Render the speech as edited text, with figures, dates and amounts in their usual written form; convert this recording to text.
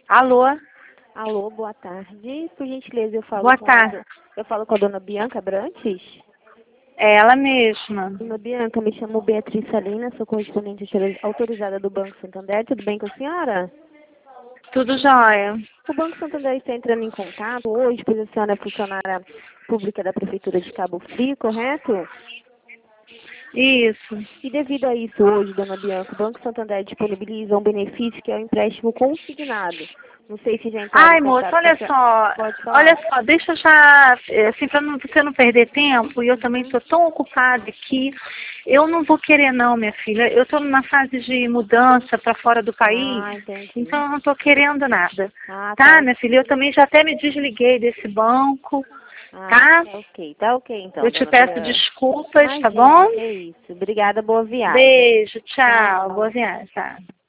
Alô? Alô, boa tarde. Por gentileza, Boa tarde. Eu falo com a dona Bianca Brantes? É ela mesma. Dona Bianca, me chamo Beatriz Salinas, sou correspondente autorizada do Banco Santander. Tudo bem com a senhora? Tudo jóia. O Banco Santander está entrando em contato hoje, pois a senhora é funcionária pública da Prefeitura de Cabo Frio, correto? Isso. E devido a isso, hoje, dona Bianca, o Banco Santander disponibiliza um benefício que é o empréstimo consignado. Não sei se já entraram Ai, em moça, contato com a olha senhora. só. Pode Olha falar. só, deixa eu já, assim, para você não perder tempo, e eu também estou tão ocupada aqui, eu não vou querer não, minha filha. Eu estou numa fase de mudança para fora do país, Ah, entendi. então eu não estou querendo nada. Ah, Tá, minha filha? Eu também já até me desliguei desse banco, tá? Tá ok então, Eu te dona peço Bianca. desculpas, tá Imagina, bom? que é isso. Obrigada, boa viagem. Beijo, tchau, boa Tchau. viagem, tá?